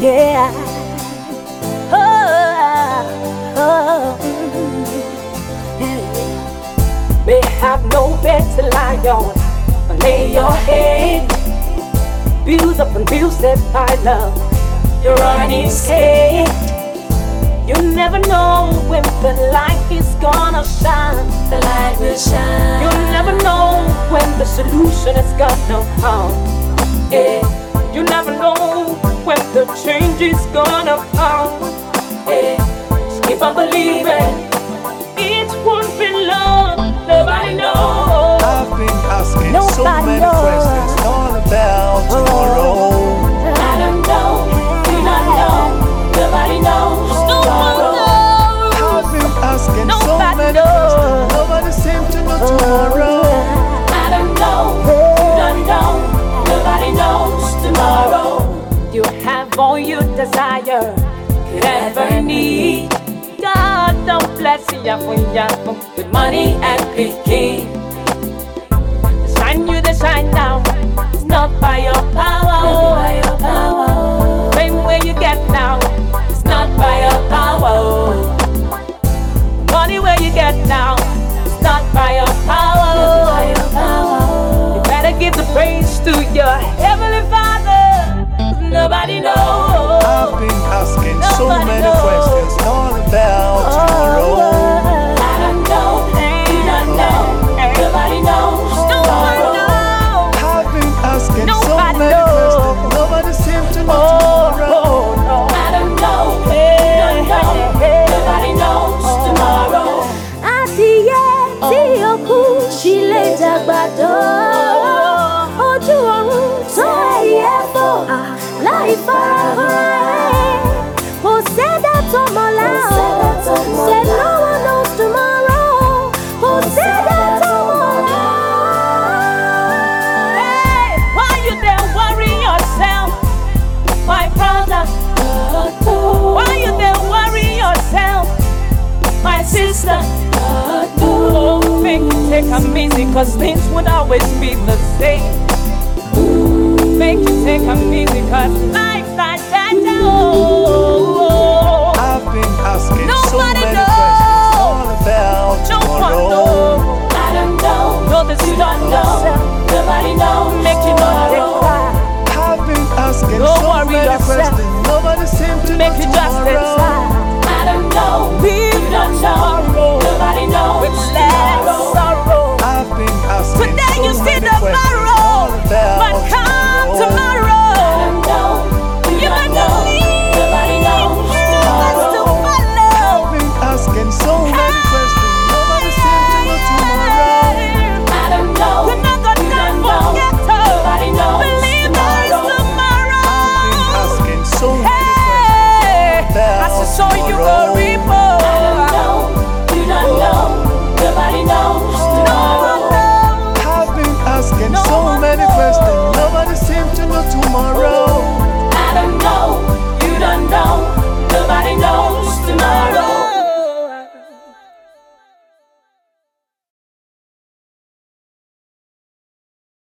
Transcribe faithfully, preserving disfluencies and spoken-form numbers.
yeah. Oh, oh, yeah. May have no bed to lie on, but lay your head. Bills up and bills set by love. You're running scared. You never know when the light is gonna shine. The light will shine. You'll never know when the solution is gonna come. Yeah. You never know when the change is gonna come. Yeah. Just keep on believing. It won't be long. Nobody knows. I've been asking Nobody so many knows. questions all about tomorrow. I don't know. You don't know. Nobody knows tomorrow. I've been asking so Nobody many knows. questions. Nobody seems to know tomorrow. I don't know. You don't know. Nobody knows tomorrow. You have all you desire, could ever need. God don't bless you with money and picking. The shine you, the shine down. It's not by your power. Not by your power. Fame where you get now. It's not by your power. Money where you get now. It's not by your power. Not by your power. You better give the praise to your heavenly Father. Nobody knows. I've been asking so Nobody many knows. questions all about tomorrow. I don't know. You don't know. Nobody knows tomorrow. I've been asking so Nobody many knows. questions. Nobody seems to know Oh, tomorrow. oh, no. I don't know. You don't know. Nobody knows tomorrow. Adìyẹ tí ó kú ṣì lè dàgbàdo. Ojú ọ̀run tó ẹyẹ fò láì farahàn ẹ̀. Kò sẹ́dá tó mọ̀lá o. Say no one knows tomorrow. Kò sẹ́dá tó mọ̀lá. Hey, why you there worry yourself, my brother? Why you there worry yourself, my sister? Oh, make you take a easy, cause things would always be the same. Make you take a easy, cause life's not that. Oh, I've been asking so Nobody many knows. questions all about no one tomorrow. knows. I don't know. Know that you don't know. Nobody knows Make you know they tomorrow. cry. I've been asking Don't so worry many yourself. questions. Nobody seems to Make know you just tomorrow. decide.